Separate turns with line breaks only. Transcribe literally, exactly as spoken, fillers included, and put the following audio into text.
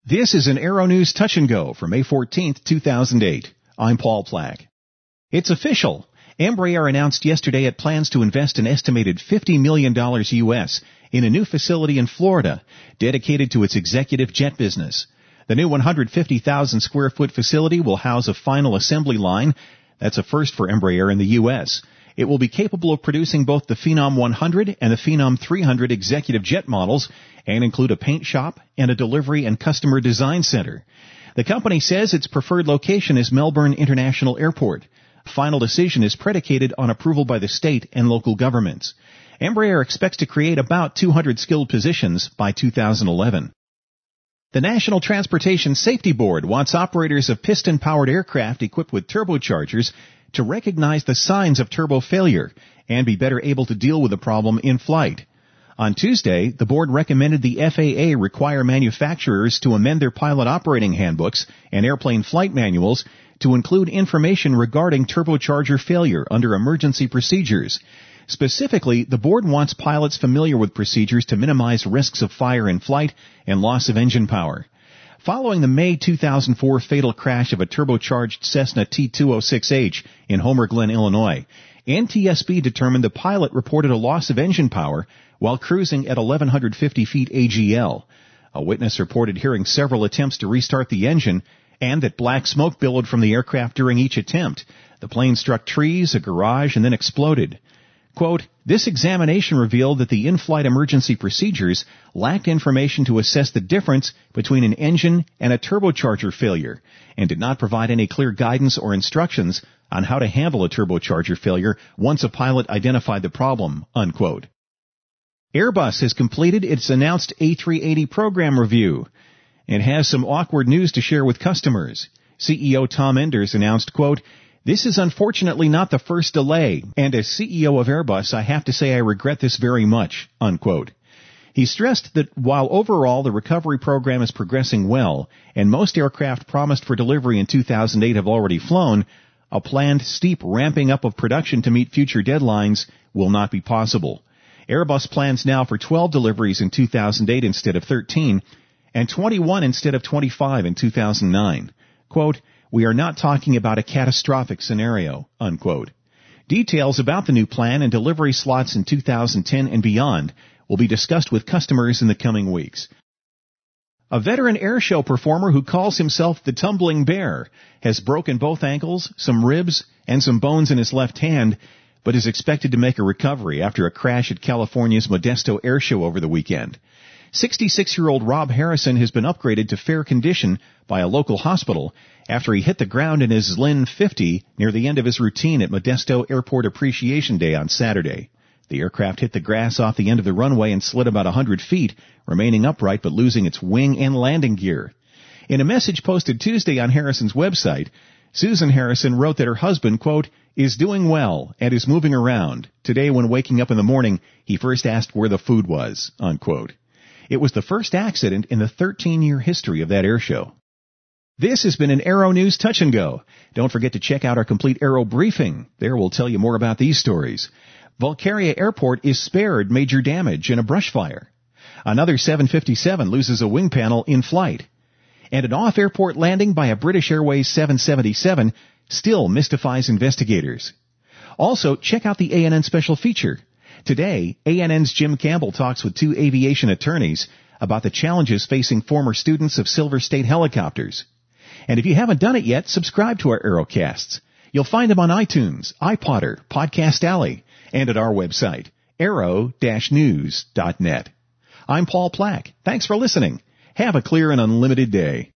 This is an Aero News Touch and Go for May fourteenth, two thousand eight. I'm Paul Plack. It's official. Embraer announced yesterday it plans to invest an estimated fifty million dollars U S in a new facility in Florida dedicated to its executive jet business. The new one hundred fifty thousand square foot facility will house a final assembly line. That's a first for Embraer in the U S. It will be capable of producing both the Phenom one hundred and the Phenom three hundred executive jet models and include a paint shop and a delivery and customer design center. The company says its preferred location is Melbourne International Airport. Final decision is predicated on approval by the state and local governments. Embraer expects to create about two hundred skilled positions by two thousand eleven. The National Transportation Safety Board wants operators of piston-powered aircraft equipped with turbochargers to recognize the signs of turbo failure and be better able to deal with the problem in flight. On Tuesday, the board recommended the F A A require manufacturers to amend their pilot operating handbooks and airplane flight manuals to include information regarding turbocharger failure under emergency procedures. Specifically, the board wants pilots familiar with procedures to minimize risks of fire in flight and loss of engine power. Following the May two thousand four fatal crash of a turbocharged Cessna T two oh six H in Homer Glen, Illinois, N T S B determined the pilot reported a loss of engine power while cruising at eleven fifty feet A G L. A witness reported hearing several attempts to restart the engine and that black smoke billowed from the aircraft during each attempt. The plane struck trees, a garage, and then exploded. Quote, this examination revealed that the in-flight emergency procedures lacked information to assess the difference between an engine and a turbocharger failure and did not provide any clear guidance or instructions on how to handle a turbocharger failure once a pilot identified the problem, unquote. Airbus has completed its announced A three eighty program review and has some awkward news to share with customers. C E O Tom Enders announced, quote, this is unfortunately not the first delay, and as C E O of Airbus, I have to say I regret this very much, unquote. He stressed that while overall the recovery program is progressing well, and most aircraft promised for delivery in two thousand eight have already flown, a planned steep ramping up of production to meet future deadlines will not be possible. Airbus plans now for twelve deliveries in two thousand eight instead of thirteen, and twenty-one instead of twenty-five in two thousand nine. Quote, we are not talking about a catastrophic scenario, unquote. Details about the new plan and delivery slots in two thousand ten and beyond will be discussed with customers in the coming weeks. A veteran airshow performer who calls himself the Tumbling Bear has broken both ankles, some ribs, and some bones in his left hand, but is expected to make a recovery after a crash at California's Modesto Airshow over the weekend. sixty-six-year-old Rob Harrison has been upgraded to fair condition by a local hospital after he hit the ground in his Lynn fifty near the end of his routine at Modesto Airport Appreciation Day on Saturday. The aircraft hit the grass off the end of the runway and slid about one hundred feet, remaining upright but losing its wing and landing gear. In a message posted Tuesday on Harrison's website, Susan Harrison wrote that her husband, quote, is doing well and is moving around. Today when waking up in the morning, he first asked where the food was, unquote. It was the first accident in the thirteen-year history of that airshow. This has been an Aero News Touch and Go. Don't forget to check out our complete Aero briefing. There we'll tell you more about these stories. Vulcaria Airport is spared major damage in a brush fire. Another seven fifty-seven loses a wing panel in flight. And an off-airport landing by a British Airways seven seventy-seven still mystifies investigators. Also, check out the A N N special feature. Today, A N N's Jim Campbell talks with two aviation attorneys about the challenges facing former students of Silver State Helicopters. And if you haven't done it yet, subscribe to our Aerocasts. You'll find them on iTunes, iPodder, Podcast Alley, and at our website, aero dash news dot net. I'm Paul Plack. Thanks for listening. Have a clear and unlimited day.